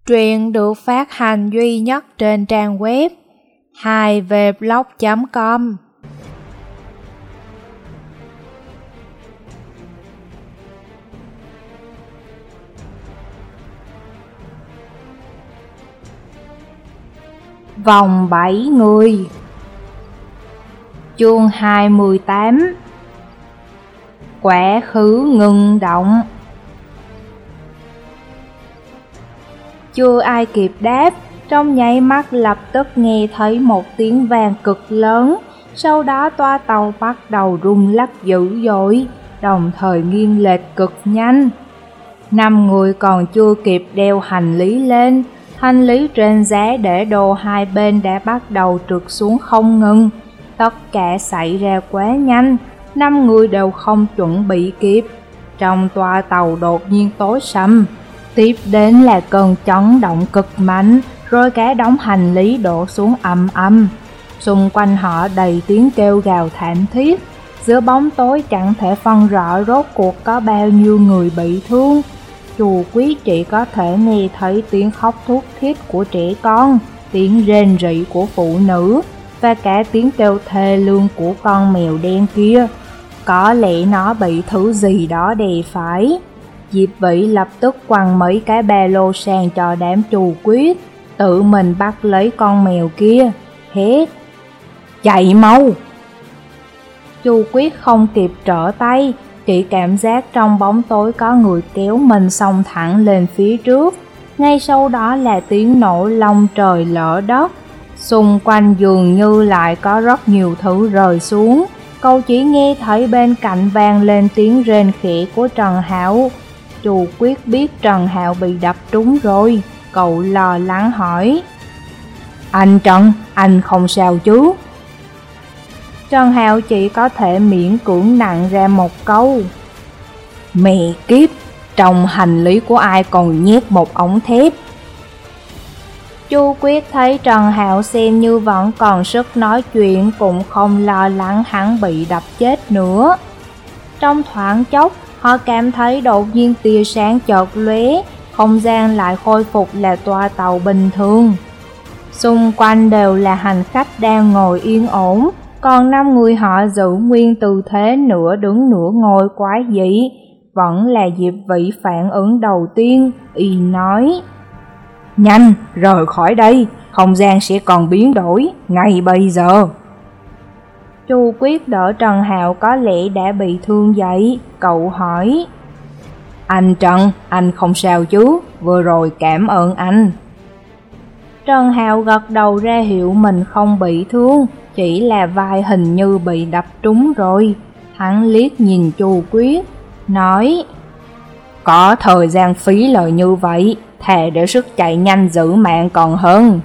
Truyện được phát hành duy nhất trên trang web 2vblog.com. Vòng 7 người. Chương 28. Quá khứ ngưng động. Chưa ai kịp đáp, trong nháy mắt lập tức nghe thấy một tiếng vang cực lớn, sau đó toa tàu bắt đầu rung lắc dữ dội, đồng thời nghiêng lệch cực nhanh. 5 người còn chưa kịp đeo hành lý lên, hành lý trên giá để đồ hai bên đã bắt đầu trượt xuống không ngừng. Tất cả xảy ra quá nhanh, 5 người đều không chuẩn bị kịp. Trong toa tàu đột nhiên tối sầm. Tiếp đến là cơn chấn động cực mạnh, rồi cả đống hành lý đổ xuống ầm ầm. Xung quanh họ đầy tiếng kêu gào thảm thiết, giữa bóng tối chẳng thể phân rõ rốt cuộc có bao nhiêu người bị thương. Chù Quyết chỉ có thể nghe thấy tiếng khóc thút thít của trẻ con, tiếng rên rỉ của phụ nữ và cả tiếng kêu thê lương của con mèo đen kia. Có lẽ nó bị thứ gì đó đè phải. Diệp Vĩ lập tức quăng mấy cái ba lô sang cho đám Chù Quyết, tự mình bắt lấy con mèo kia, hét: chạy mau! Chù Quyết không kịp trở tay, chỉ cảm giác trong bóng tối có người kéo mình xông thẳng lên phía trước. Ngay sau đó là tiếng nổ long trời lở đất, xung quanh dường như lại có rất nhiều thứ rơi xuống. Cậu chỉ nghe thấy bên cạnh vang lên tiếng rên khẽ của Trần Hạo. Chù Quyết biết Trần Hạo bị đập trúng rồi, cậu lo lắng hỏi: anh Trần, anh không sao chứ? Trần Hạo chỉ có thể miễn cưỡng nặn ra một câu: mẹ kiếp, trong hành lý của ai còn nhét một ống thép. Chu Quyết thấy Trần Hạo xem như vẫn còn sức nói chuyện, cũng không lo lắng hắn bị đập chết nữa. Trong thoáng chốc, họ cảm thấy đột nhiên tia sáng chợt lóe, không gian lại khôi phục là toa tàu bình thường. Xung quanh đều là hành khách đang ngồi yên ổn, còn 5 người họ giữ nguyên tư thế nửa đứng nửa ngồi quái dị. Vẫn là Diệp Vĩ phản ứng đầu tiên, y nói: nhanh, rời khỏi đây, không gian sẽ còn biến đổi, ngay bây giờ. Chu Quyết đỡ Trần Hạo có lẽ đã bị thương dậy, cậu hỏi: anh Trần, anh không sao chứ, vừa rồi cảm ơn anh. Trần Hạo gật đầu ra hiệu mình không bị thương, chỉ là vai hình như bị đập trúng rồi. Hắn liếc nhìn Chu Quyết, nói: có thời gian phí lời như vậy, thà để sức chạy nhanh giữ mạng còn hơn.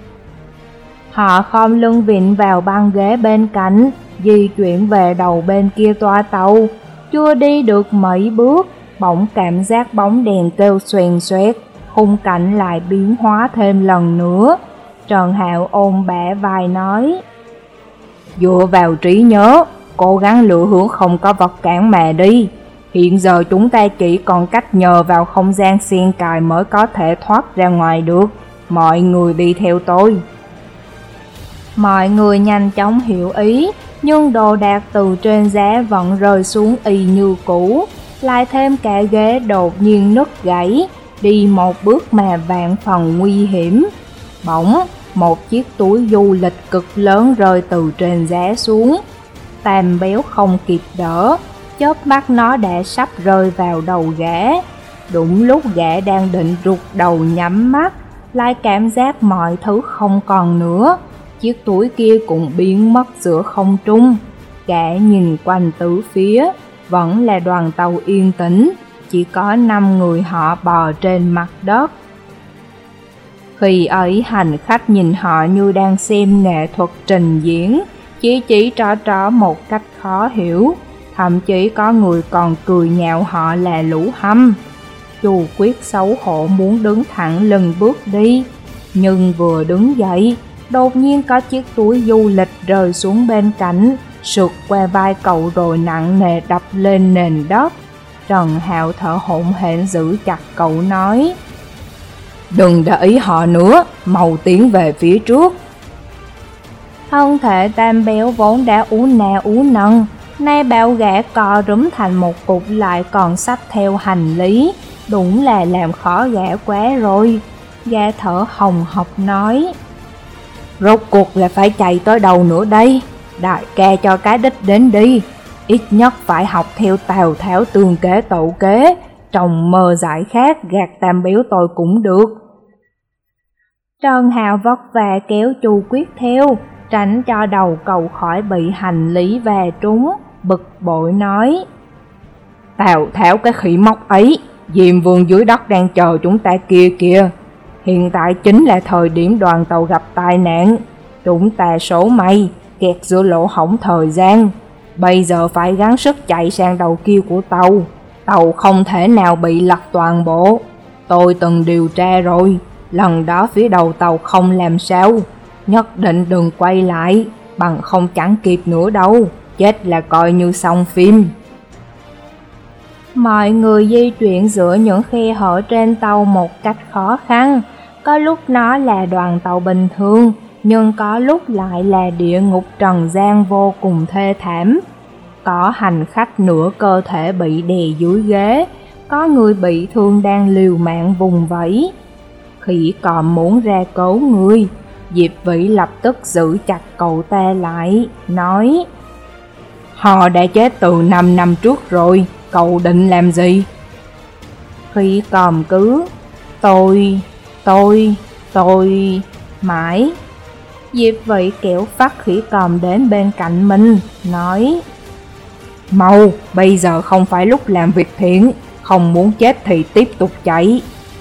Họ khom lưng vịn vào băng ghế bên cạnh, di chuyển về đầu bên kia toa tàu. Chưa đi được mấy bước, bỗng cảm giác bóng đèn kêu xoèn xoẹt, khung cảnh lại biến hóa thêm lần nữa. Trần Hạo ôm bả vai nói: dựa vào trí nhớ, cố gắng lựa hướng không có vật cản mà đi. Hiện giờ chúng ta chỉ còn cách nhờ vào không gian xiên cài mới có thể thoát ra ngoài được. Mọi người đi theo tôi. Mọi người nhanh chóng hiểu ý, nhưng đồ đạc từ trên giá vẫn rơi xuống y như cũ. Lại thêm cả ghế đột nhiên nứt gãy, đi một bước mà vạn phần nguy hiểm. Bỗng, một chiếc túi du lịch cực lớn rơi từ trên giá xuống. Tam Béo không kịp đỡ, chớp mắt nó đã sắp rơi vào đầu gã. Đúng lúc gã đang định rụt đầu nhắm mắt, lại cảm giác mọi thứ không còn nữa. Chiếc túi kia cũng biến mất giữa không trung. Gã nhìn quanh tứ phía, vẫn là đoàn tàu yên tĩnh, chỉ có 5 người họ bò trên mặt đất. Khi ấy hành khách nhìn họ như đang xem nghệ thuật trình diễn, chỉ trỏ một cách khó hiểu. Thậm chí có người còn cười nhạo họ là lũ hâm. Chu Quyết xấu hổ muốn đứng thẳng lưng bước đi, nhưng vừa đứng dậy, đột nhiên có chiếc túi du lịch rơi xuống bên cạnh, sượt qua vai cậu rồi nặng nề đập lên nền đất. Trần Hạo thở hổn hển giữ chặt cậu nói: Đừng để ý họ nữa, mau tiến về phía trước. Thân thể Tam Béo vốn đã ú nà ú nần, nay bao gã co rúm thành một cục lại còn xách theo hành lý, đúng là làm khó gã quá rồi. Gã thở hồng hộc nói: Rốt cuộc là phải chạy tới đâu nữa đây? Đại ca cho cái đích đến đi, ít nhất phải học theo Tào Tháo tương kế tựu kế, trong mơ giải khác gạt Tam Béo tôi cũng được. Trần Hạo vất vả kéo Chu Quyết theo, tránh cho đầu cầu khỏi bị hành lý va trúng, bực bội nói: Tào Tháo cái khỉ móc ấy, Diêm Vương dưới đất đang chờ chúng ta kia kìa. Hiện tại chính là thời điểm đoàn tàu gặp tai nạn, chúng ta số may, kẹt giữa lỗ hổng thời gian. Bây giờ phải gắng sức chạy sang đầu kia của tàu, tàu không thể nào bị lật toàn bộ. Tôi từng điều tra rồi, lần đó phía đầu tàu không làm sao, nhất định đừng quay lại, bằng không chẳng kịp nữa đâu, chết là coi như xong phim. Mọi người di chuyển giữa những khe hở trên tàu một cách khó khăn, có lúc nó là đoàn tàu bình thường, nhưng có lúc lại là địa ngục trần gian vô cùng thê thảm. Có hành khách nửa cơ thể bị đè dưới ghế, có người bị thương đang liều mạng vùng vẫy. Khỉ Còm muốn ra cứu người, Diệp Vĩ lập tức giữ chặt cậu ta lại, nói: Họ đã chết từ 5 năm trước rồi, cậu định làm gì? Khỉ Còm cứ tôi mãi. Diệp Vĩ kéo phát Khỉ Còm đến bên cạnh mình, nói: Mau, bây giờ không phải lúc làm việc thiện, không muốn chết thì tiếp tục chạy.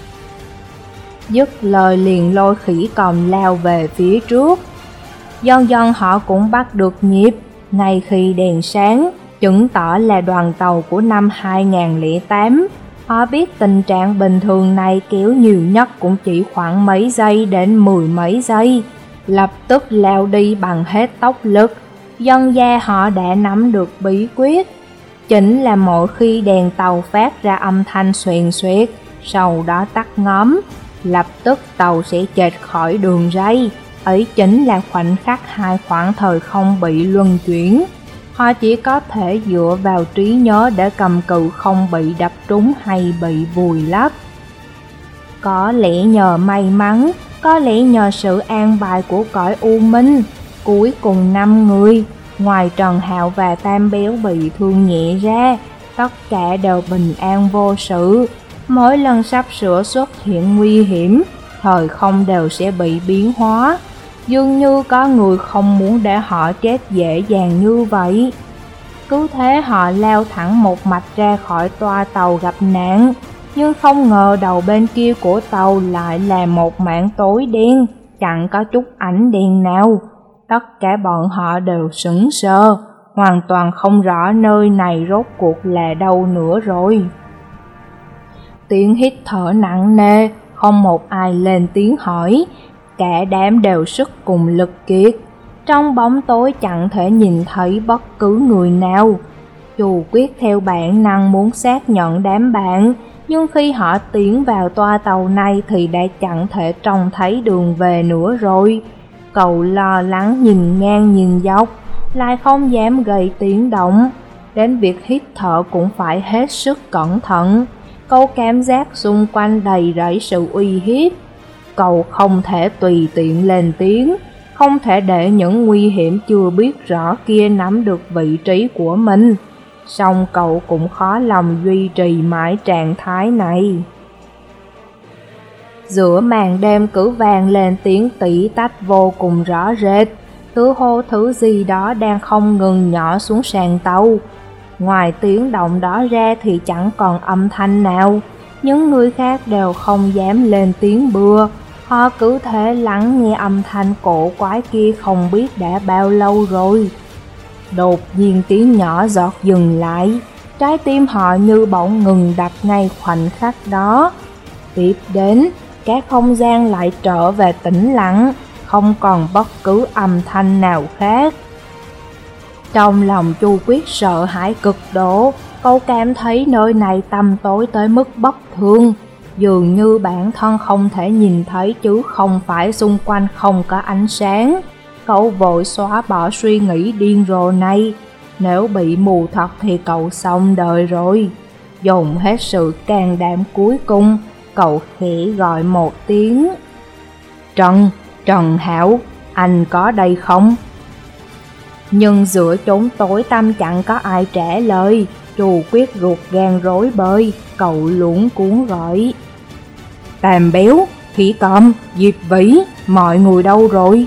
Dứt lời liền lôi Khỉ Còm lao về phía trước. Dần dần họ cũng bắt được nhịp, ngay khi đèn sáng, chứng tỏ là đoàn tàu của năm 2008. Họ biết tình trạng bình thường này kéo nhiều nhất cũng chỉ khoảng mấy giây đến 10 mấy giây, lập tức lao đi bằng hết tốc lực. Dân gia họ đã nắm được bí quyết, chính là mỗi khi đèn tàu phát ra âm thanh xoèn xoẹt, sau đó tắt ngóm, lập tức tàu sẽ chệch khỏi đường ray. Ấy chính là khoảnh khắc hai khoảng thời không bị luân chuyển. Họ chỉ có thể dựa vào trí nhớ để cầm cự không bị đập trúng hay bị vùi lấp. Có lẽ nhờ may mắn, có lẽ nhờ sự an bài của cõi u minh, cuối cùng 5 người, ngoài Trần Hạo và Tam Béo bị thương nhẹ ra, tất cả đều bình an vô sự. Mỗi lần sắp sửa xuất hiện nguy hiểm, thời không đều sẽ bị biến hóa. Dường như có người không muốn để họ chết dễ dàng như vậy. Cứ thế họ lao thẳng một mạch ra khỏi toa tàu gặp nạn, nhưng không ngờ đầu bên kia của tàu lại là một mảng tối đen, chẳng có chút ánh đèn nào. Tất cả bọn họ đều sững sờ, hoàn toàn không rõ nơi này rốt cuộc là đâu nữa rồi. Tiếng hít thở nặng nề, không một ai lên tiếng hỏi, cả đám đều sức cùng lực kiệt. Trong bóng tối chẳng thể nhìn thấy bất cứ người nào. Chu Quyết theo bản năng muốn xác nhận đám bạn, nhưng khi họ tiến vào toa tàu này thì đã chẳng thể trông thấy đường về nữa rồi. Cậu lo lắng nhìn ngang nhìn dọc, lại không dám gây tiếng động. Đến việc hít thở cũng phải hết sức cẩn thận. Cậu cảm giác xung quanh đầy rẫy sự uy hiếp. Cậu không thể tùy tiện lên tiếng, không thể để những nguy hiểm chưa biết rõ kia nắm được vị trí của mình. Song cậu cũng khó lòng duy trì mãi trạng thái này. Giữa màn đêm cứ vang lên tiếng tỉ tách vô cùng rõ rệt, thứ hô thứ gì đó đang không ngừng nhỏ xuống sàn tàu. Ngoài tiếng động đó ra thì chẳng còn âm thanh nào. Những người khác đều không dám lên tiếng bừa, họ cứ thế lắng nghe âm thanh cổ quái kia không biết đã bao lâu rồi. Đột nhiên tiếng nhỏ giọt dừng lại, trái tim họ như bỗng ngừng đập ngay khoảnh khắc đó. Tiếp đến, các không gian lại trở về tĩnh lặng, không còn bất cứ âm thanh nào khác. Trong lòng Chu Quyết sợ hãi cực độ, cậu cảm thấy nơi này tăm tối tới mức bất thường. dường như bản thân không thể nhìn thấy chứ không phải xung quanh không có ánh sáng. Cậu vội xóa bỏ suy nghĩ điên rồ này. Nếu bị mù thật thì cậu xong đời rồi. Dùng hết sự can đảm cuối cùng, cậu khẽ gọi một tiếng. Trần Hạo, anh có đây không? Nhưng giữa chốn tối tăm chẳng có ai trả lời. Chu Quyết ruột gan rối bời, cậu luống cuống gọi. Tam Béo, Khỉ Cọm, Diệp Vĩ, mọi người đâu rồi?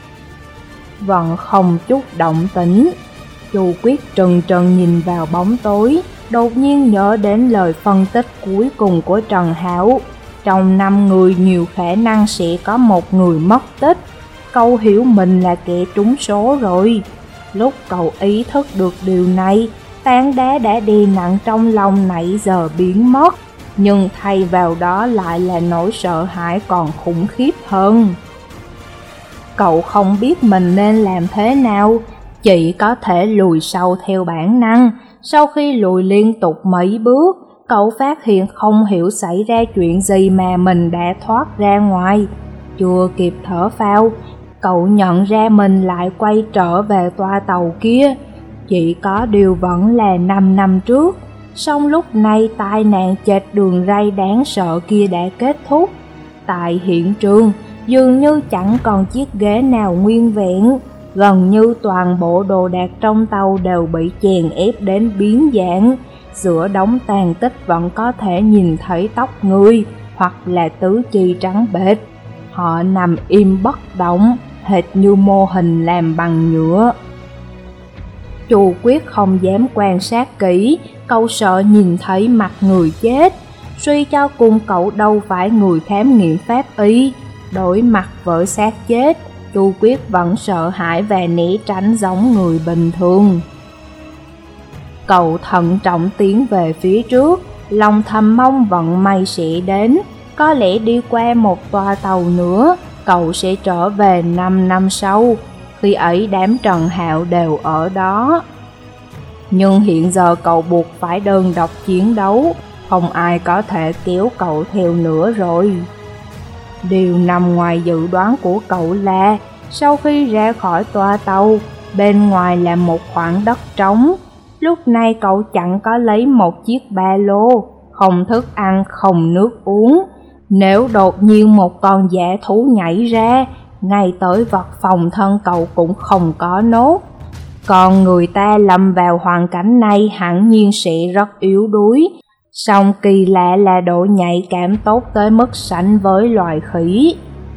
Vẫn không chút động tĩnh. Chu Quyết trừng trừng nhìn vào bóng tối, đột nhiên nhớ đến lời phân tích cuối cùng của Trần Hạo. Trong 5 người nhiều khả năng sẽ có một người mất tích. Cậu hiểu mình là kẻ trúng số rồi. Lúc cậu ý thức được điều này, tảng đá đã đè nặng trong lòng nãy giờ biến mất, nhưng thay vào đó lại là nỗi sợ hãi còn khủng khiếp hơn. Cậu không biết mình nên làm thế nào, chỉ có thể lùi sau theo bản năng. Sau khi lùi liên tục mấy bước, cậu phát hiện không hiểu xảy ra chuyện gì mà mình đã thoát ra ngoài. Chưa kịp thở phào, cậu nhận ra mình lại quay trở về toa tàu kia. Chỉ có điều vẫn là 5 năm trước, song lúc này tai nạn chệch đường ray đáng sợ kia đã kết thúc. Tại hiện trường, dường như chẳng còn chiếc ghế nào nguyên vẹn, gần như toàn bộ đồ đạc trong tàu đều bị chèn ép đến biến dạng. Giữa đống tàn tích vẫn có thể nhìn thấy tóc người hoặc là tứ chi trắng bệch. Họ nằm im bất động, hệt như mô hình làm bằng nhựa. Chu Quyết không dám quan sát kỹ, cậu sợ nhìn thấy mặt người chết. Suy cho cùng cậu đâu phải người khám nghiệm pháp y. Đối mặt với xác chết, Chu Quyết vẫn sợ hãi và né tránh giống người bình thường. Cậu thận trọng tiến về phía trước, lòng thầm mong vận may sẽ đến. Có lẽ đi qua một toa tàu nữa, cậu sẽ trở về 5 năm sau. Khi ấy đám Trần Hạo đều ở đó. Nhưng hiện giờ cậu buộc phải đơn độc chiến đấu, không ai có thể kéo cậu theo nữa rồi. Điều nằm ngoài dự đoán của cậu là, sau khi ra khỏi toa tàu, bên ngoài là một khoảng đất trống. Lúc này cậu chẳng có lấy một chiếc ba lô, không thức ăn, không nước uống. Nếu đột nhiên một con dã thú nhảy ra, ngay tới vật phòng thân cậu cũng không có nốt. Còn người ta lâm vào hoàn cảnh này hẳn nhiên sẽ rất yếu đuối. Song kỳ lạ là độ nhạy cảm tốt tới mức sánh với loài khỉ.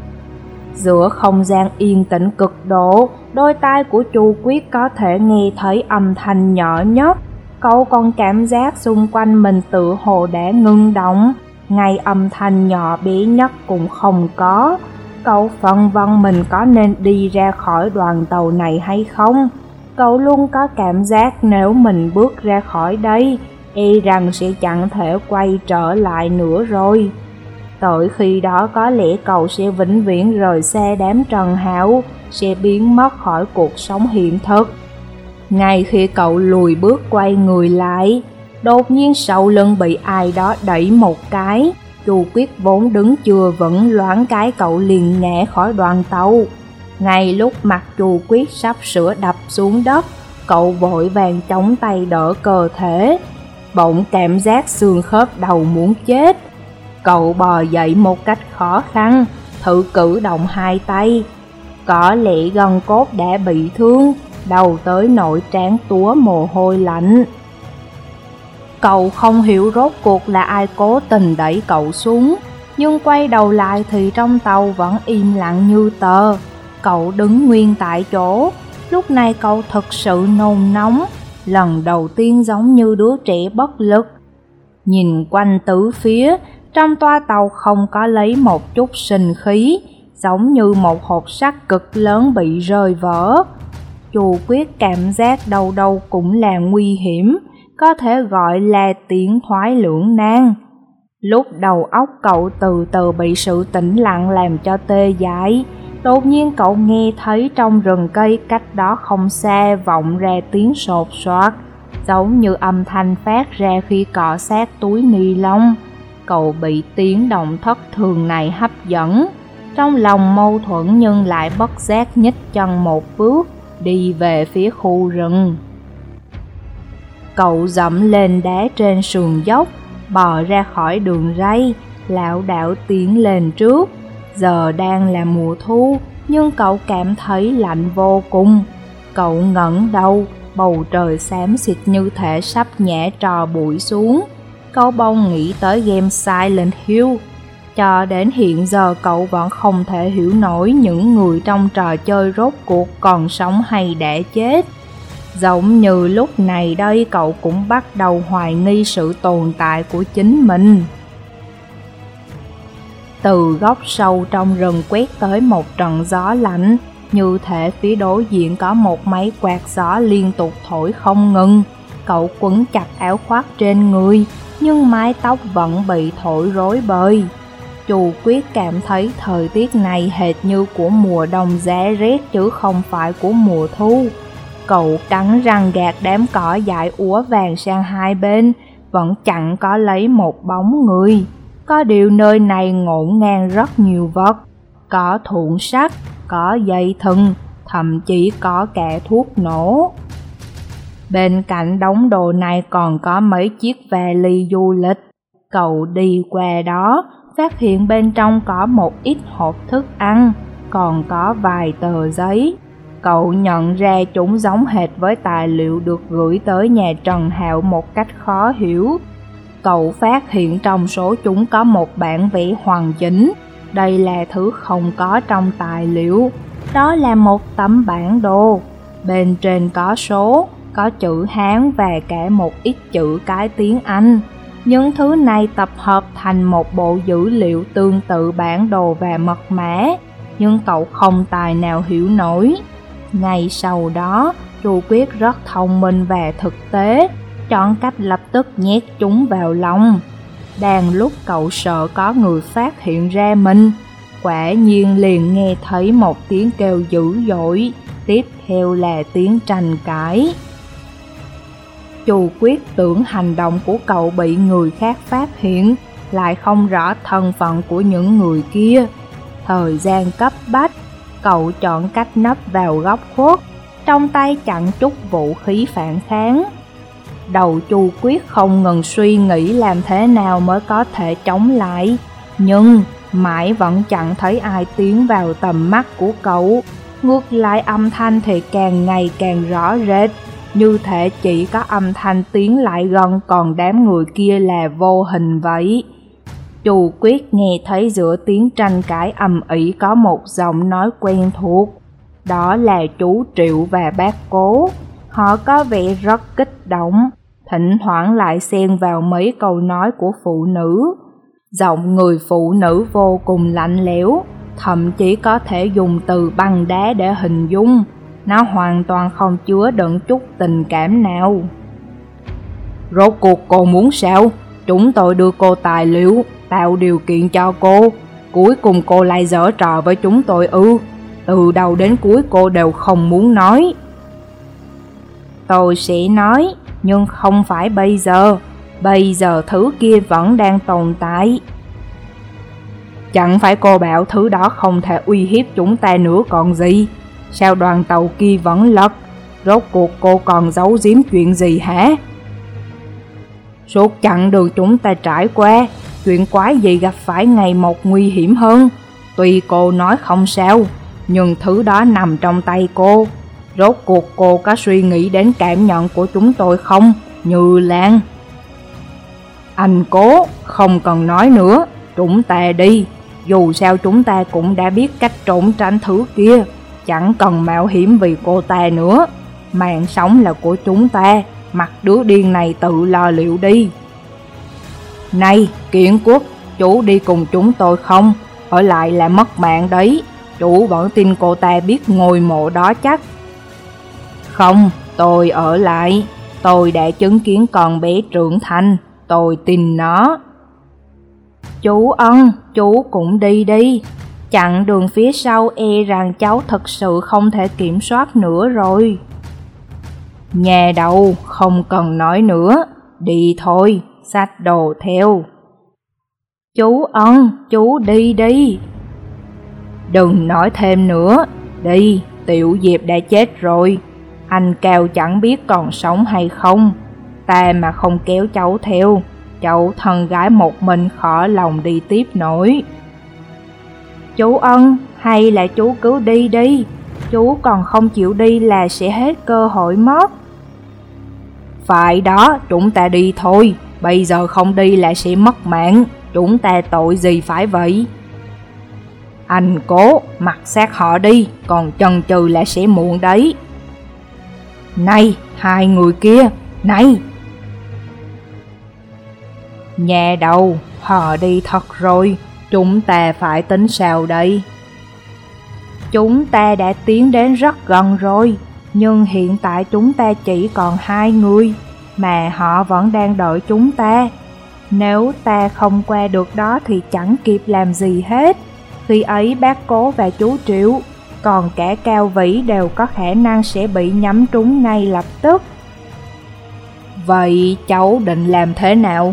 Giữa không gian yên tĩnh cực độ, đôi tai của Chu Quyết có thể nghe thấy âm thanh nhỏ nhất. Cậu còn cảm giác xung quanh mình tự hồ đã ngưng động, ngay âm thanh nhỏ bé nhất cũng không có. Cậu phân vân mình có nên đi ra khỏi đoàn tàu này hay không. Cậu luôn có cảm giác nếu mình bước ra khỏi đây, e rằng sẽ chẳng thể quay trở lại nữa rồi. Tới khi đó có lẽ cậu sẽ vĩnh viễn rời xa đám Trần Hạo, sẽ biến mất khỏi cuộc sống hiện thực. Ngay khi cậu lùi bước quay người lại, đột nhiên sau lưng bị ai đó đẩy một cái. Chu Quyết vốn đứng chưa vững, loáng cái cậu liền ngã khỏi đoàn tàu. Ngay lúc mặt Chu Quyết sắp sửa đập xuống đất, cậu vội vàng chống tay đỡ cơ thể. Bỗng cảm giác xương khớp đầu muốn chết. Cậu bò dậy một cách khó khăn, thử cử động hai tay. Có lẽ gân cốt đã bị thương, đầu tới nỗi trán túa mồ hôi lạnh. Cậu không hiểu rốt cuộc là ai cố tình đẩy cậu xuống, nhưng quay đầu lại thì trong tàu vẫn im lặng như tờ. Cậu đứng nguyên tại chỗ. Lúc này cậu thực sự nôn nóng, lần đầu tiên giống như đứa trẻ bất lực. Nhìn quanh tứ phía, trong toa tàu không có lấy một chút sinh khí, giống như một hộp sắt cực lớn bị rơi vỡ. Chu Quyết cảm giác đâu đâu cũng là nguy hiểm, có thể gọi là tiến thoái lưỡng nan. Lúc đầu óc cậu từ từ bị sự tĩnh lặng làm cho tê dại, đột nhiên cậu nghe thấy trong rừng cây cách đó không xa vọng ra tiếng sột soạt, giống như âm thanh phát ra khi cọ sát túi ni lông. Cậu bị tiếng động thất thường này hấp dẫn, trong lòng mâu thuẫn nhưng lại bất giác nhích chân một bước, đi về phía khu rừng. Cậu dẫm lên đá trên sườn dốc, bò ra khỏi đường ray, lảo đảo tiến lên trước. Giờ đang là mùa thu, nhưng cậu cảm thấy lạnh vô cùng. Cậu ngẩng đầu, bầu trời xám xịt như thể sắp nhả trò bụi xuống. Cậu bỗng nghĩ tới game Silent Hill. Cho đến hiện giờ cậu vẫn không thể hiểu nổi những người trong trò chơi rốt cuộc còn sống hay đã chết. Giống như lúc này đây cậu cũng bắt đầu hoài nghi sự tồn tại của chính mình. Từ góc sâu trong rừng quét tới một trận gió lạnh, như thể phía đối diện có một máy quạt gió liên tục thổi không ngừng. Cậu quấn chặt áo khoác trên người, nhưng mái tóc vẫn bị thổi rối bời. Chu Quyết cảm thấy thời tiết này hệt như của mùa đông giá rét chứ không phải của mùa thu. Cậu cắn răng gạt đám cỏ dại úa vàng sang hai bên, vẫn chẳng có lấy một bóng người. Có điều nơi này ngổn ngang rất nhiều vật, có thun sắt, có dây thừng, thậm chí có cả thuốc nổ. Bên cạnh đống đồ này còn có mấy chiếc vali du lịch. Cậu đi qua đó, phát hiện bên trong có một ít hộp thức ăn, còn có vài tờ giấy. Cậu nhận ra chúng giống hệt với tài liệu được gửi tới nhà Trần Hạo một cách khó hiểu. Cậu phát hiện trong số chúng có một bản vẽ hoàn chỉnh. Đây là thứ không có trong tài liệu. Đó là một tấm bản đồ. Bên trên có số, có chữ Hán và cả một ít chữ cái tiếng Anh. Những thứ này tập hợp thành một bộ dữ liệu tương tự bản đồ và mật mã, nhưng cậu không tài nào hiểu nổi. Ngay sau đó, Chu Quyết rất thông minh và thực tế, chọn cách lập tức nhét chúng vào lòng. Đang lúc cậu sợ có người phát hiện ra mình, quả nhiên liền nghe thấy một tiếng kêu dữ dội, tiếp theo là tiếng tranh cãi. Chu Quyết tưởng hành động của cậu bị người khác phát hiện, lại không rõ thân phận của những người kia. Thời gian cấp bách, cậu chọn cách nấp vào góc khuất, trong tay chẳng chút vũ khí phản kháng. Đầu Chu Quyết không ngừng suy nghĩ làm thế nào mới có thể chống lại, nhưng mãi vẫn chẳng thấy ai tiến vào tầm mắt của cậu. Ngược lại âm thanh thì càng ngày càng rõ rệt, như thể chỉ có âm thanh tiến lại gần, còn đám người kia là vô hình vậy. Chu Quyết nghe thấy giữa tiếng tranh cãi ầm ĩ có một giọng nói quen thuộc. Đó là chú Triệu và bác Cố. Họ có vẻ rất kích động, thỉnh thoảng lại xen vào mấy câu nói của phụ nữ. Giọng người phụ nữ vô cùng lạnh lẽo, thậm chí có thể dùng từ băng đá để hình dung. Nó hoàn toàn không chứa đựng chút tình cảm nào. Rốt cuộc cô muốn sao? Chúng tôi đưa cô tài liệu, tạo điều kiện cho cô. Cuối cùng cô lại giở trò với chúng tôi ư? Từ đầu đến cuối cô đều không muốn nói. Tôi sẽ nói, nhưng không phải bây giờ. Bây giờ thứ kia vẫn đang tồn tại. Chẳng phải cô bảo thứ đó không thể uy hiếp chúng ta nữa còn gì? Sao đoàn tàu kia vẫn lật? Rốt cuộc cô còn giấu giếm chuyện gì hả? Suốt chặng đường chúng ta trải qua, chuyện quái gì gặp phải ngày một nguy hiểm hơn. Tuy cô nói không sao, nhưng thứ đó nằm trong tay cô. Rốt cuộc cô có suy nghĩ đến cảm nhận của chúng tôi không, Như Lan? Anh Cố, không cần nói nữa, chúng ta đi. Dù sao chúng ta cũng đã biết cách trốn tránh thứ kia, chẳng cần mạo hiểm vì cô ta nữa. Mạng sống là của chúng ta, mặc đứa điên này tự lo liệu đi. Này, Kiện Quốc, chú đi cùng chúng tôi không? Ở lại là mất mạng đấy. Chủ vẫn tin cô ta biết ngôi mộ đó chắc. Không, tôi ở lại. Tôi đã chứng kiến con bé trưởng thành, tôi tin nó. Chú Ân, chú cũng đi đi. Chặng đường phía sau e rằng cháu thật sự không thể kiểm soát nữa rồi. Nhà đầu, không cần nói nữa. Đi thôi, xách đồ theo. Chú Ân, chú đi đi. Đừng nói thêm nữa, đi, Tiểu Diệp đã chết rồi. Anh Cao chẳng biết còn sống hay không. Ta mà không kéo cháu theo, cháu thân gái một mình khó lòng đi tiếp nổi. Chú Ân, hay là chú cứ đi đi, chú còn không chịu đi là sẽ hết cơ hội mất. Phải đó, chúng ta đi thôi, bây giờ không đi là sẽ mất mạng, chúng ta tội gì phải vậy? Anh cố, mặc xác họ đi, còn chần chừ là sẽ muộn đấy. Này, hai người kia, này! Nhà đầu, họ đi thật rồi, chúng ta phải tính sao đây? Chúng ta đã tiến đến rất gần rồi, nhưng hiện tại chúng ta chỉ còn hai người, mà họ vẫn đang đợi chúng ta. Nếu ta không qua được đó thì chẳng kịp làm gì hết. Khi ấy bác Cố và chú Triệu, còn cả Cao Vĩ đều có khả năng sẽ bị nhắm trúng ngay lập tức. Vậy cháu định làm thế nào?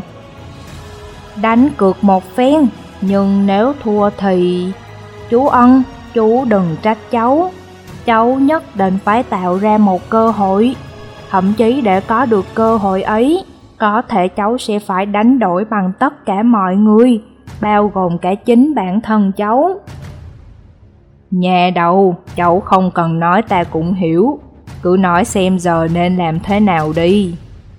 Đánh cược một phen, nhưng nếu thua thì... Chú Ân, chú đừng trách cháu. Cháu nhất định phải tạo ra một cơ hội. Thậm chí để có được cơ hội ấy, có thể cháu sẽ phải đánh đổi bằng tất cả mọi người, bao gồm cả chính bản thân cháu. Nhà đầu, cháu không cần nói ta cũng hiểu. Cứ nói xem giờ nên làm thế nào đi.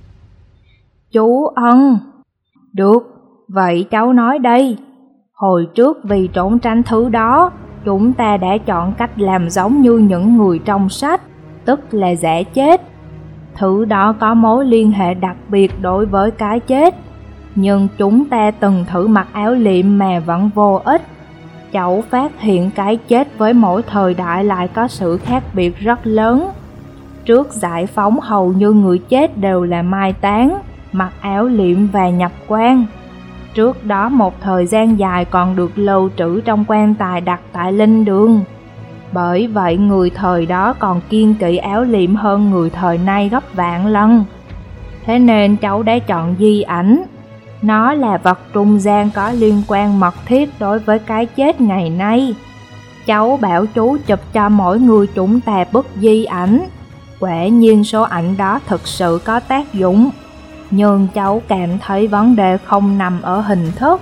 Chú Ân. Được, vậy cháu nói đây. Hồi trước vì trốn tránh thứ đó, chúng ta đã chọn cách làm giống như những người trong sách, tức là giả chết. Thứ đó có mối liên hệ đặc biệt đối với cái chết, nhưng chúng ta từng thử mặc áo liệm mà vẫn vô ích. Cháu phát hiện cái chết với mỗi thời đại lại có sự khác biệt rất lớn. Trước giải phóng hầu như người chết đều là mai táng, mặc áo liệm và nhập quan. Trước đó một thời gian dài còn được lưu trữ trong quan tài đặt tại linh đường. Bởi vậy người thời đó còn kiêng kỵ áo liệm hơn người thời nay gấp vạn lần. Thế nên cháu đã chọn di ảnh. Nó là vật trung gian có liên quan mật thiết đối với cái chết ngày nay. Cháu bảo chú chụp cho mỗi người chúng ta bức di ảnh. Quả nhiên số ảnh đó thực sự có tác dụng. Nhưng cháu cảm thấy vấn đề không nằm ở hình thức.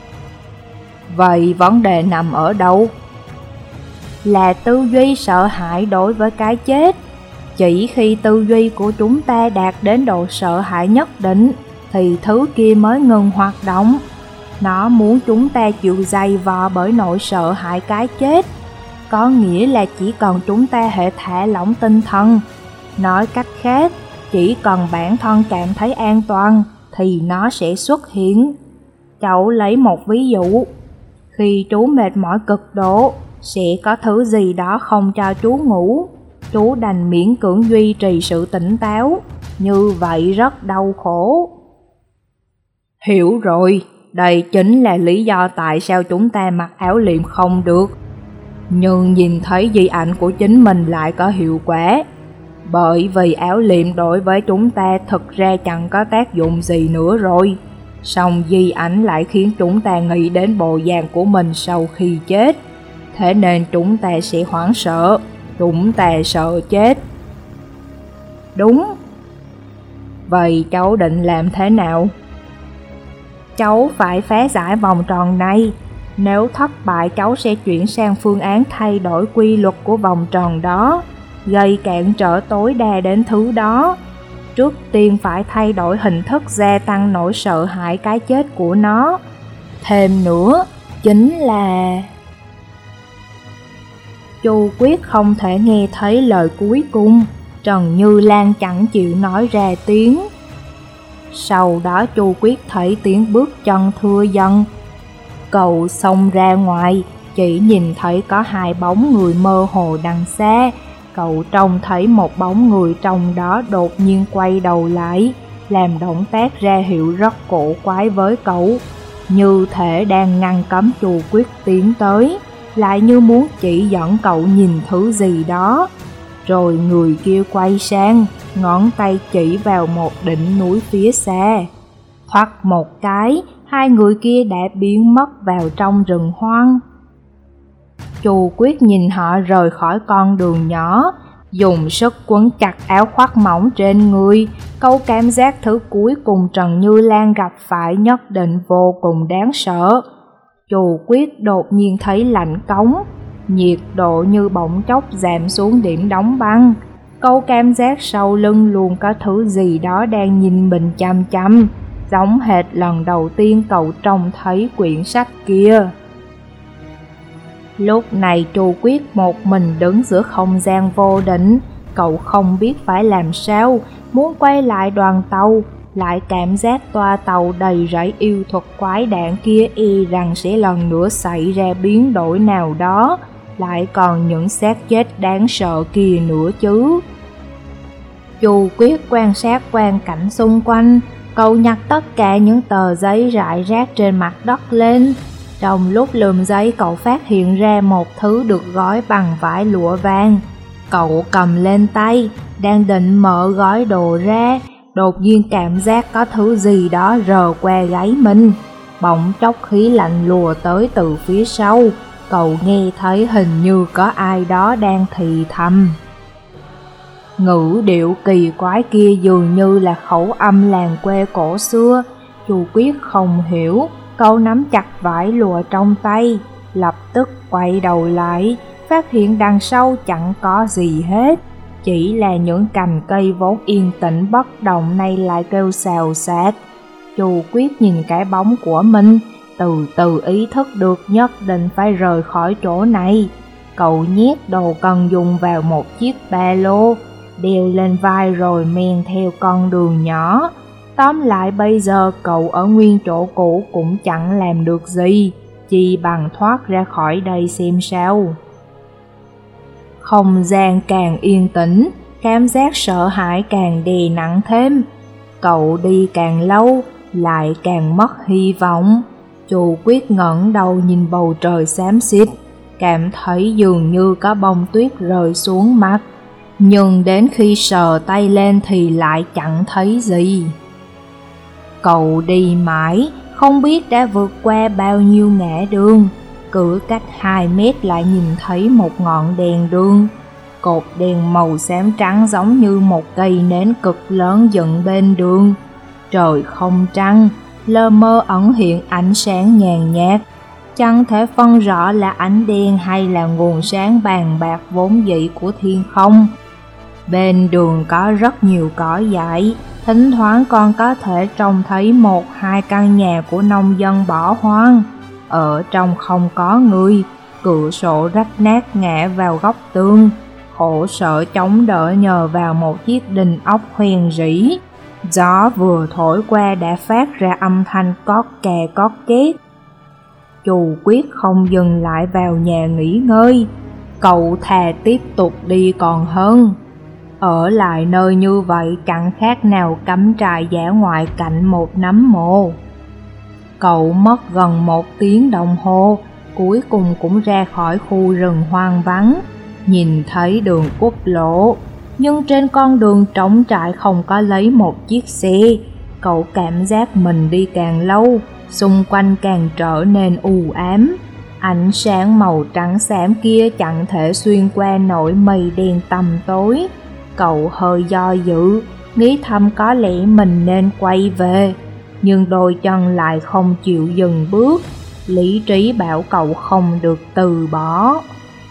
Vậy vấn đề nằm ở đâu? Là tư duy sợ hãi đối với cái chết. Chỉ khi tư duy của chúng ta đạt đến độ sợ hãi nhất định thì thứ kia mới ngừng hoạt động. Nó muốn chúng ta chịu dày vò bởi nỗi sợ hãi cái chết. Có nghĩa là chỉ cần chúng ta hễ thả lỏng tinh thần. Nói cách khác, chỉ cần bản thân cảm thấy an toàn thì nó sẽ xuất hiện. Cháu lấy một ví dụ. Khi chú mệt mỏi cực độ, sẽ có thứ gì đó không cho chú ngủ. Chú đành miễn cưỡng duy trì sự tỉnh táo. Như vậy rất đau khổ. Hiểu rồi, đây chính là lý do tại sao chúng ta mặc áo liệm không được. Nhưng nhìn thấy di ảnh của chính mình lại có hiệu quả. Bởi vì áo liệm đối với chúng ta thực ra chẳng có tác dụng gì nữa rồi. Song di ảnh lại khiến chúng ta nghĩ đến bộ dạng của mình sau khi chết. Thế nên chúng ta sẽ hoảng sợ, chúng ta sợ chết. Đúng. Vậy cháu định làm thế nào? Cháu phải phá giải vòng tròn này. Nếu thất bại cháu sẽ chuyển sang phương án thay đổi quy luật của vòng tròn đó, gây cản trở tối đa đến thứ đó. Trước tiên phải thay đổi hình thức gia tăng nỗi sợ hãi cái chết của nó. Thêm nữa, chính là... Chu Quyết không thể nghe thấy lời cuối cùng. Trần Như Lan chẳng chịu nói ra tiếng. Sau đó Chu Quyết thấy tiếng bước chân thưa dần. Cậu xông ra ngoài, chỉ nhìn thấy có hai bóng người mơ hồ đằng xa. Cậu trông thấy một bóng người trong đó đột nhiên quay đầu lại, làm động tác ra hiệu rất cổ quái với cậu, như thể đang ngăn cấm Chu Quyết tiến tới, lại như muốn chỉ dẫn cậu nhìn thứ gì đó. Rồi người kia quay sang, ngón tay chỉ vào một đỉnh núi phía xa. Thoắt một cái, hai người kia đã biến mất vào trong rừng hoang. Chu Quyết nhìn họ rời khỏi con đường nhỏ, dùng sức quấn chặt áo khoác mỏng trên người. Cậu cảm giác thứ cuối cùng Trần Như Lan gặp phải nhất định vô cùng đáng sợ. Chu Quyết đột nhiên thấy lạnh cống, nhiệt độ như bỗng chốc giảm xuống điểm đóng băng. Cậu cảm giác sau lưng luôn có thứ gì đó đang nhìn mình chăm chăm, giống hệt lần đầu tiên cậu trông thấy quyển sách kia. Lúc này Chu Quyết một mình đứng giữa không gian vô định. Cậu không biết phải làm sao, muốn quay lại đoàn tàu, lại cảm giác toa tàu đầy rẫy yêu thuật quái đản kia y rằng sẽ lần nữa xảy ra biến đổi nào đó, lại còn những xác chết đáng sợ kia nữa chứ. Chu Quyết quan sát quang cảnh xung quanh, cậu nhặt tất cả những tờ giấy rải rác trên mặt đất lên. Trong lúc lườm giấy, cậu phát hiện ra một thứ được gói bằng vải lụa vàng. Cậu cầm lên tay, đang định mở gói đồ ra, đột nhiên cảm giác có thứ gì đó rờ qua gáy mình. Bỗng chốc khí lạnh lùa tới từ phía sau, cậu nghe thấy hình như có ai đó đang thì thầm. Ngữ điệu kỳ quái kia dường như là khẩu âm làng quê cổ xưa. Chu Quyết không hiểu, cậu nắm chặt vải lụa trong tay, lập tức quay đầu lại, phát hiện đằng sau chẳng có gì hết, chỉ là những cành cây vốn yên tĩnh bất động này lại kêu xào xạc. Chu Quyết nhìn cái bóng của mình, từ từ ý thức được nhất định phải rời khỏi chỗ này. Cậu nhét đồ cần dùng vào một chiếc ba lô, đeo lên vai rồi men theo con đường nhỏ. Tóm lại bây giờ cậu ở nguyên chỗ cũ cũng chẳng làm được gì, chỉ bằng thoát ra khỏi đây xem sao. Không gian càng yên tĩnh, cảm giác sợ hãi càng đè nặng thêm. Cậu đi càng lâu, lại càng mất hy vọng. Chu Quyết ngẩng đầu nhìn bầu trời xám xịt, cảm thấy dường như có bông tuyết rơi xuống mặt. Nhưng đến khi sờ tay lên thì lại chẳng thấy gì. Cậu đi mãi, không biết đã vượt qua bao nhiêu ngã đường. Cứ cách 2 mét lại nhìn thấy một ngọn đèn đường. Cột đèn màu xám trắng giống như một cây nến cực lớn dựng bên đường. Trời không trăng, lơ mơ ẩn hiện ánh sáng nhàn nhạt, chẳng thể phân rõ là ánh đèn hay là nguồn sáng bàn bạc vốn dĩ của thiên không. Bên đường có rất nhiều cỏ dại, thỉnh thoảng còn có thể trông thấy 1-2 căn nhà của nông dân bỏ hoang. Ở trong không có người, cửa sổ rách nát ngã vào góc tường, khổ sở chống đỡ nhờ vào một chiếc đinh ốc hoen rỉ. Gió vừa thổi qua đã phát ra âm thanh cót kè cót két. Chu Quyết không dừng lại vào nhà nghỉ ngơi, cậu thà tiếp tục đi còn hơn. Ở lại nơi như vậy chẳng khác nào cắm trại dã ngoại cạnh một nấm mồ. Cậu mất gần 1 tiếng đồng hồ, cuối cùng cũng ra khỏi khu rừng hoang vắng, nhìn thấy đường quốc lộ. Nhưng trên con đường trống trải không có lấy một chiếc xe. Cậu cảm giác mình đi càng lâu, xung quanh càng trở nên u ám. Ánh sáng màu trắng xám kia chẳng thể xuyên qua nổi mây đen tăm tối. Cậu hơi do dự, nghĩ thầm có lẽ mình nên quay về, nhưng đôi chân lại không chịu dừng bước. Lý trí bảo cậu không được từ bỏ.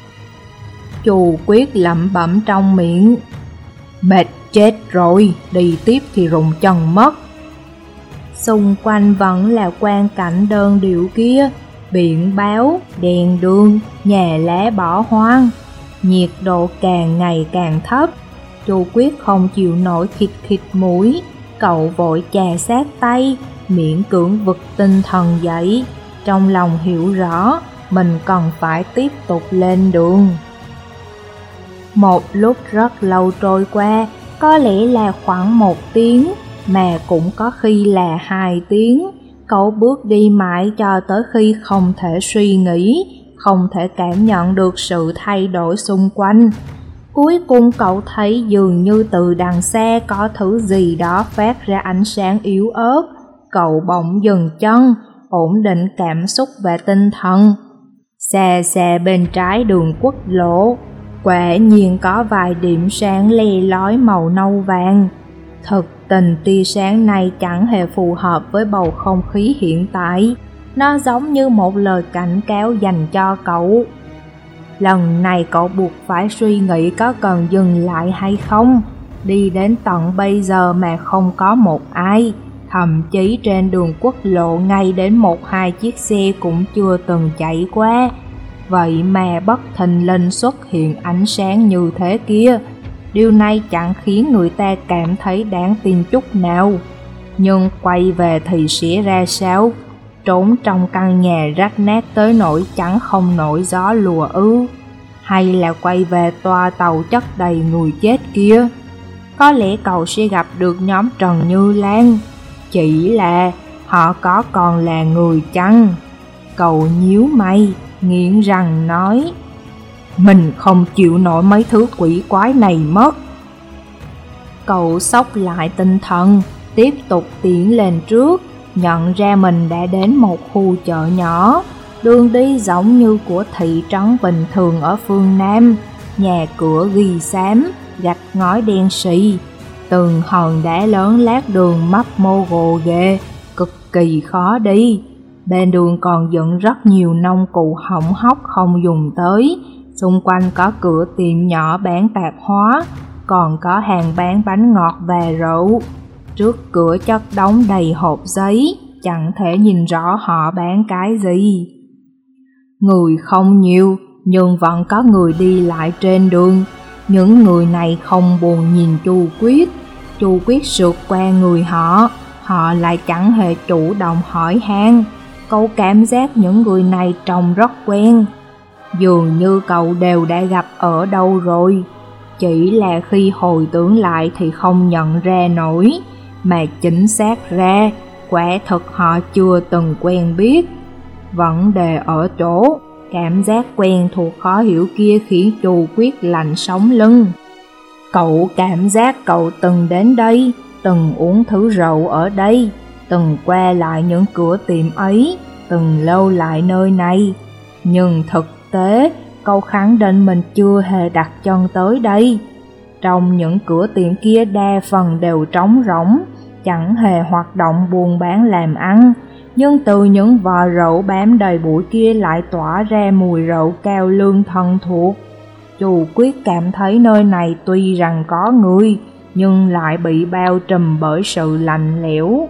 Chu Quyết lẩm bẩm trong miệng, mệt chết rồi, đi tiếp thì rụng chân mất. Xung quanh vẫn là quang cảnh đơn điệu kia, biển báo, đèn đường, nhà lá bỏ hoang. Nhiệt độ càng ngày càng thấp. Chu Quyết không chịu nổi khịt khịt mũi, cậu vội chà sát tay, miễn cưỡng vực tinh thần dậy. Trong lòng hiểu rõ, mình cần phải tiếp tục lên đường. Một lúc rất lâu trôi qua, có lẽ là khoảng 1 tiếng, mà cũng có khi là 2 tiếng. Cậu bước đi mãi cho tới khi không thể suy nghĩ, không thể cảm nhận được sự thay đổi xung quanh. Cuối cùng cậu thấy dường như từ đằng xa có thứ gì đó phát ra ánh sáng yếu ớt. Cậu bỗng dừng chân, ổn định cảm xúc và tinh thần. Xa xa bên trái đường quốc lộ, quả nhiên có vài điểm sáng le lói màu nâu vàng. Thực tình tia sáng này chẳng hề phù hợp với bầu không khí hiện tại, nó giống như một lời cảnh cáo dành cho cậu. Lần này cậu buộc phải suy nghĩ có cần dừng lại hay không. Đi đến tận bây giờ mà không có một ai, thậm chí trên đường quốc lộ ngay đến 1-2 chiếc xe cũng chưa từng chạy qua. Vậy mà bất thình lình xuất hiện ánh sáng như thế kia. Điều này chẳng khiến người ta cảm thấy đáng tin chút nào. Nhưng quay về thì sẽ ra sao? Trốn trong căn nhà rách nát tới nỗi chẳng không nổi gió lùa ư? Hay là quay về toa tàu chất đầy người chết kia? Có lẽ cậu sẽ gặp được nhóm Trần Như Lan. Chỉ là họ có còn là người chăng? Cậu nhíu mày, nghiến răng nói, mình không chịu nổi mấy thứ quỷ quái này mất. Cậu xốc lại tinh thần, tiếp tục tiến lên trước, nhận ra mình đã đến một khu chợ nhỏ. Đường đi giống như của thị trấn bình thường ở phương Nam, nhà cửa ghi xám, gạch ngói đen xì, từng hòn đá lớn lát đường mấp mô gồ ghề, cực kỳ khó đi. Bên đường còn dựng rất nhiều nông cụ hỏng hóc không dùng tới, xung quanh có cửa tiệm nhỏ bán tạp hóa, còn có hàng bán bánh ngọt và rượu. Trước cửa chất đống đầy hộp giấy, chẳng thể nhìn rõ họ bán cái gì. Người không nhiều, nhưng vẫn có người đi lại trên đường. Những người này không buồn nhìn Chu Quyết. Chu Quyết sượt qua người họ lại chẳng hề chủ động hỏi han. Cậu cảm giác những người này trông rất quen, dường như cậu đều đã gặp ở đâu rồi. Chỉ là khi hồi tưởng lại thì không nhận ra nổi, mà chính xác ra quả thực họ chưa từng quen biết. Vấn đề ở chỗ cảm giác quen thuộc khó hiểu kia khiến Chu Quyết lạnh sống lưng. Cậu cảm giác cậu từng đến đây, từng uống thứ rượu ở đây, từng qua lại những cửa tiệm ấy, từng lâu lại nơi này. Nhưng thực tế, cậu khẳng định mình chưa hề đặt chân tới đây. Trong những cửa tiệm kia đa phần đều trống rỗng, chẳng hề hoạt động buôn bán làm ăn. Nhưng từ những vò rượu bám đầy bụi kia lại tỏa ra mùi rượu cao lương thân thuộc. Chu Quyết cảm thấy nơi này tuy rằng có người, nhưng lại bị bao trùm bởi sự lạnh lẽo.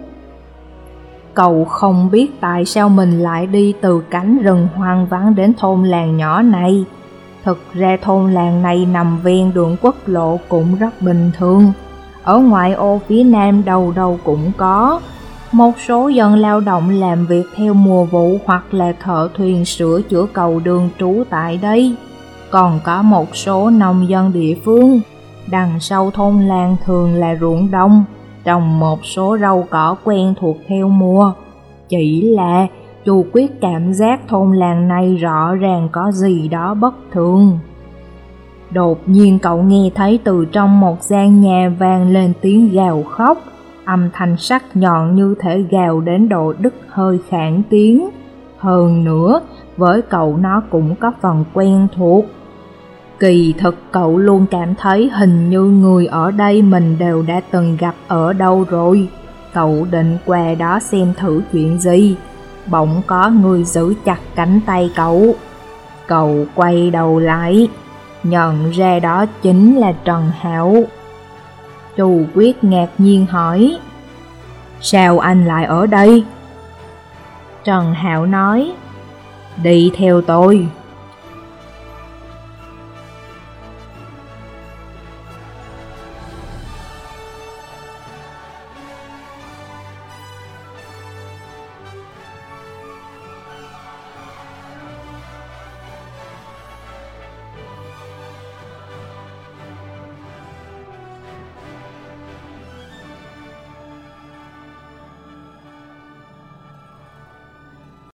Cậu không biết tại sao mình lại đi từ cánh rừng hoang vắng đến thôn làng nhỏ này. Thực ra thôn làng này nằm ven đường quốc lộ cũng rất bình thường. Ở ngoại ô phía nam đầu đầu cũng có. Một số dân lao động làm việc theo mùa vụ hoặc là thợ thuyền sửa chữa cầu đường trú tại đây. Còn có một số nông dân địa phương. Đằng sau thôn làng thường là ruộng đông, trồng một số rau cỏ quen thuộc theo mùa. Chỉ là Chu Quyết cảm giác thôn làng này rõ ràng có gì đó bất thường. Đột nhiên cậu nghe thấy từ trong một gian nhà vang lên tiếng gào khóc, âm thanh sắc nhọn như thể gào đến độ đứt hơi khản tiếng. Hơn nữa, với cậu nó cũng có phần quen thuộc. Kỳ thực cậu luôn cảm thấy hình như người ở đây mình đều đã từng gặp ở đâu rồi. Cậu định qua đó xem thử chuyện gì. Bỗng có người giữ chặt cánh tay cậu. Cậu quay đầu lại, nhận ra đó chính là Trần Hạo. Chu Quyết ngạc nhiên hỏi, sao anh lại ở đây? Trần Hạo nói, đi theo tôi.